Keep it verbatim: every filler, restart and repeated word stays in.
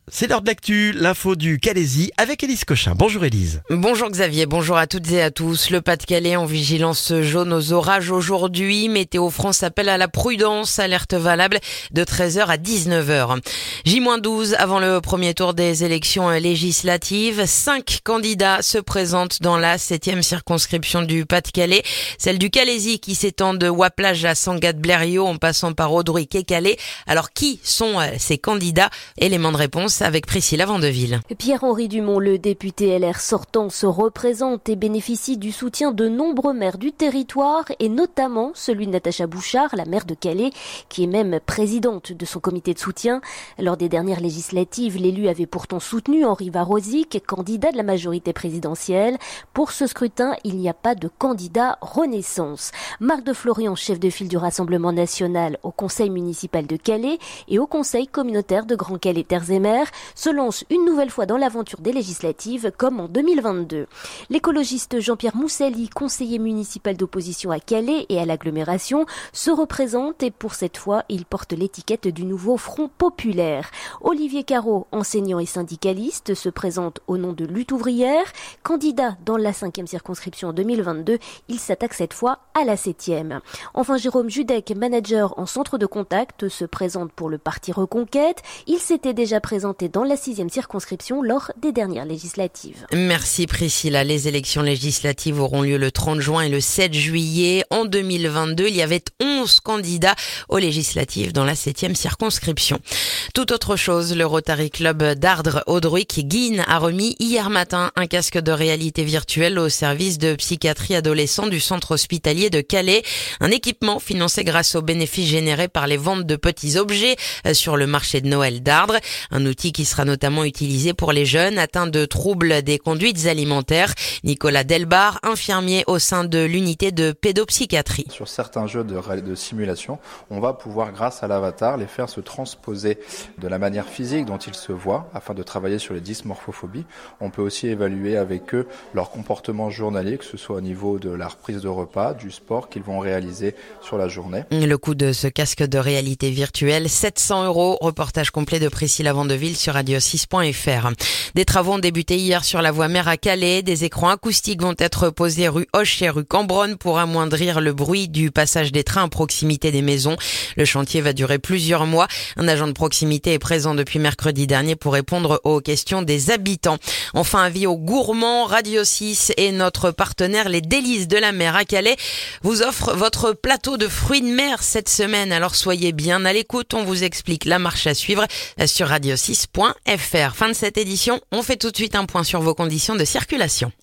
C'est l'heure de l'actu, l'info du Calaisis avec Élise Cochin. Bonjour Élise. Bonjour Xavier, bonjour à toutes et à tous. Le Pas-de-Calais en vigilance jaune aux orages aujourd'hui. Météo France appelle à la prudence, alerte valable de treize heures à dix-neuf heures. J douze avant le premier tour des élections législatives. Cinq candidats se présentent dans la septième circonscription du Pas-de-Calais. Celle du Calaisis qui s'étend de Waplage à Sangatte-Blériot en passant par Audruic et Calais. Alors qui sont ces candidats? Élément de réponse avec Priscilla Vandeville. Pierre-Henri Dumont, le député L R sortant, se représente et bénéficie du soutien de nombreux maires du territoire et notamment celui de Natacha Bouchard, la maire de Calais, qui est même présidente de son comité de soutien. Lors des dernières législatives, l'élu avait pourtant soutenu Henri Varosic, candidat de la majorité présidentielle. Pour ce scrutin, il n'y a pas de candidat Renaissance. Marc de Florian, chef de file du Rassemblement national au conseil municipal de Calais et au conseil communautaire de Grand Calais Terres et Mers, se lance une nouvelle fois dans l'aventure des législatives comme en deux mille vingt-deux. L'écologiste Jean-Pierre Mousselli, conseiller municipal d'opposition à Calais et à l'agglomération, se représente et pour cette fois, il porte l'étiquette du nouveau Front populaire. Olivier Carreau, enseignant et syndicaliste, se présente au nom de Lutte ouvrière. Candidat dans la cinquième circonscription deux mille vingt-deux, il s'attaque cette fois à la septième. Enfin, Jérôme Judec, manager en centre de contact, se présente pour le parti Reconquête. Il s'était déjà présenté dans la sixième circonscription lors des dernières législatives. Merci Priscilla. Les élections législatives auront lieu le trente juin et le sept juillet. En deux mille vingt-deux, il y avait onze candidats aux législatives dans la septième circonscription. Tout autre chose, le Rotary Club d'Ardres Audruic Guine a remis hier matin un casque de réalité virtuelle au service de psychiatrie adolescent du centre hospitalier de Calais. Un équipement financé grâce aux bénéfices générés par les ventes de petits objets sur le marché de Noël d'Ardres. Un outil qui sera notamment utilisé pour les jeunes atteints de troubles des conduites alimentaires. Nicolas Delbar, infirmier au sein de l'unité de pédopsychiatrie. Sur certains jeux de, de simulation, on va pouvoir, grâce à l'avatar, les faire se transposer de la manière physique dont ils se voient, afin de travailler sur les dysmorphophobies. On peut aussi évaluer avec eux leur comportement journalier, que ce soit au niveau de la reprise de repas, du sport qu'ils vont réaliser sur la journée. Le coût de ce casque de réalité virtuelle, sept cents euros. Reportage complet de Priscilla Vandeville sur radio six point f r. Des travaux ont débuté hier sur la voie mer à Calais. Des écrans acoustiques vont être posés rue Hoche et rue Cambronne pour amoindrir le bruit du passage des trains à proximité des maisons. Le chantier va durer plusieurs mois. Un agent de proximité est présent depuis mercredi dernier pour répondre aux questions des habitants. Enfin, avis aux gourmands, Radio six et notre partenaire Les Délices de la Mer à Calais vous offre votre plateau de fruits de mer cette semaine. Alors soyez bien à l'écoute, on vous explique la marche à suivre sur radio six point f r. Fin de cette édition, on fait tout de suite un point sur vos conditions de circulation.